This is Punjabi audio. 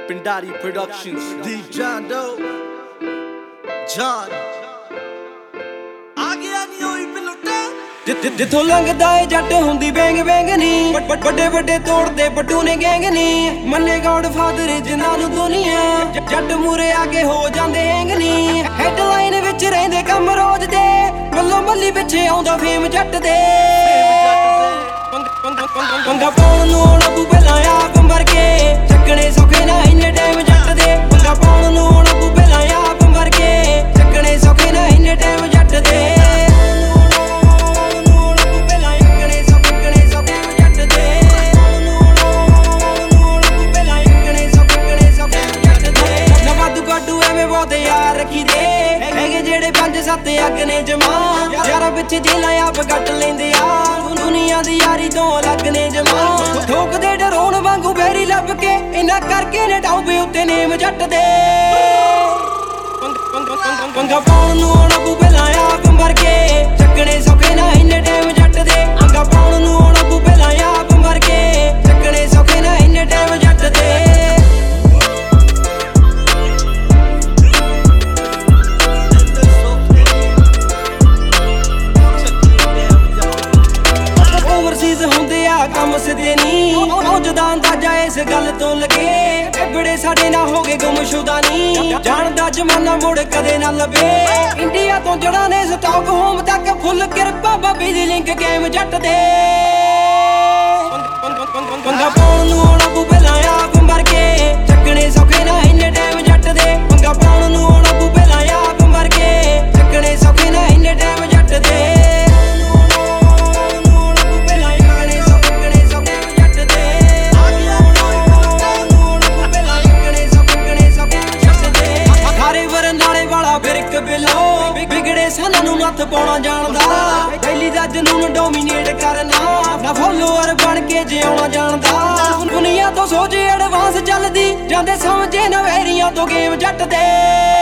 Pindari Productions, D. John Doe, John ਆ ਗਿਆ ਨੀ ਹੋਈ ਬਿਲੁੱਟਾ ਜਿੱਥੋਂ ਲੰਘਦਾ ਏ ਜੱਟ ਹੁੰਦੀ ਬੈਂਗ ਬੈਂਗ ਨੀ ਵੱਡੇ ਵੱਡੇ ਤੋੜਦੇ ਬੱਟੂ ਨੇ ਗੈਂਗ ਨੀ ਮੰਨੇ ਗੌਡ ਫਾਦਰ ਜਿਨ੍ਹਾਂ ਨੂੰ ਦੁਨੀਆ ਜੱਟ ਮੂਰੇ ਆ ਕੇ ਹੋ ਜਾਂਦੇ ਹੈਂਗ ਨੀ ਹੈਡਲਾਈਨ ਵਿੱਚ ਰਹਿੰਦੇ ਕੰਮ ਰੋਜ਼ ਦੇ ਮੱਲੋ ਮੱਲੀ ਪਿੱਛੇ ਆਉਂਦਾ ਫੇਮ ਜੱਟ ਦੇ ਪੰਗਾ ਪਾਉਣ ਨੂੰ ਆਉਣਾ ਪੂ ਪਹਿਲਾਂ ਆਪ ਮਰ ਕੇ ਚੱਕਣੇ ਸੌਖੇ ਨਾ ਇੰਨੇ ਟਾਈਮ ਜੱਟ ਦੇ ਪੰਗਾ ਪਾਉਣ ਨੂੰ ਆਉਣਾ ਪੂ ਪਹਿਲਾਂ ਆਪ ਮਰ ਕੇ ਚੱਕਣੇ ਸੌਖੇ ਨਾ ਇੰਨੇ ਟਾਈਮ ਜੱਟ ਦੇ ਸੱਤ ਅੱਗ ਨੇ ਜਮਾ ਯਾਰਾਂ ਪਿੱਛੇ ਜੇਲਾਂ ਆਪ ਕੱਟ ਲੈਂਦੇ ਆ ਦੁਨੀਆ ਦੀ ਯਾਰੀ ਤੋਂ ਅਲੱਗ ਨੇ ਜਮਾ ਠੋਕਦੇ ਡਰਾਉਣ ਵਾਂਗੂ ਬੈਰੀ ਲੱਭ ਕੇ ਇਹਨਾਂ ਕਰਕੇ ਨੇ ਟਾਉਬੇ ਉੱਤੇ ਨੇਮ ਜੱਟ ਦੇ ਪੰਗਾ ਪਾਉਣ ਨੂੰ ਆਉਣਾ ਪੂ ਪਹਿਲਾਂ ਆਪ ਮਰ ਕੇ ਚੱਕਣੇ ਸੌਖੇ ਨਾ ਇੰਨੇ ਟਾਈਮ ਜੱਟ ਦੇ ਪੰਗਾ ਪਾਉਣ ਨੂੰ ਆਉਣਾ ਪੂ ਪਹਿਲਾਂ ਆਪ ਮਰ ਕੇ ਚੱਕਣੇ ਸੌਖੇ ਨਾ ਇੰਨੇ ਟਾਈਮ ਜੱਟ ਦੇ ਕੰਮ ਸਿੱਧੇ ਨੀ ਪਹੁੰਚਦਾ ਅੰਦਾਜ਼ਾ ਇਸ ਗੱਲ ਤੋਂ ਲੱਗੇ ਬੜੇ ਸਾਡੇ ਨਾਲ ਹੋ ਗਏ ਗੁੰਮਸ਼ੁਦਾ ਨੀ ਜਾਣਦਾ ਜ਼ਮਾਨਾ ਮੁੜ ਕਦੇ ਨਾ ਲਵੇ ਇੰਡੀਆ ਤੋਂ ਜੜਾਂ ਨੇ ਸਟਾਕ ਹੋਮ ਤੱਕ ਫੁੱਲ ਕਿਰਪਾ ਬਾਬੀ ਦੀ ਲਿੰਕ ਗੇਮ ਜੱਟ ਦੇ ਪੰਗਾ ਪਾਉਣ ਨੂੰ ਆਉਣਾ ਪੂ ਪਹਿਲਾਂ ਆਪ ਮਰ ਕੇ ਚੱਕਣੇ ਸੌਖੇ ਨਾ ਇੰਨੇ ਟਾਈਮ ਜੱਟ ਦੇ ਪੰਗਾ ਪਾਉਣ ਨੂੰ ਆਉਣਾ ਪੂ ਪਹਿਲਾਂ ਆਪ ਮਰ ਕੇ ਚੱਕਣੇ ਸੌਖੇ ਨਾ ਇੰਨੇ ਟਾਈਮ ਜੱਟ ਦੇ ਬਿਗੜੇ ਸਾਨਾਂ ਨੂੰ ਨੱਥ ਪਾਉਣਾ ਜਾਣਦਾ ਪਹਿਲੀ ਦਾ ਜਨੂਨ ਡੋਮੀਨੇਟ ਕਰਨਾ ਨਾ ਫੋਲੋਅਰ ਬਣ ਕੇ ਜਿਉਣਾ ਜਾਣਦਾ ਦੁਨੀਆ ਤੋਂ ਸੋਚ ਐਡਵਾਂਸ ਚੱਲਦੀ ਜਾਂਦੇ ਸਮਝੇ ਨਵੇਰੀਆਂ ਤੋਂ ਗੇਮ ਜੱਟ ਦੇ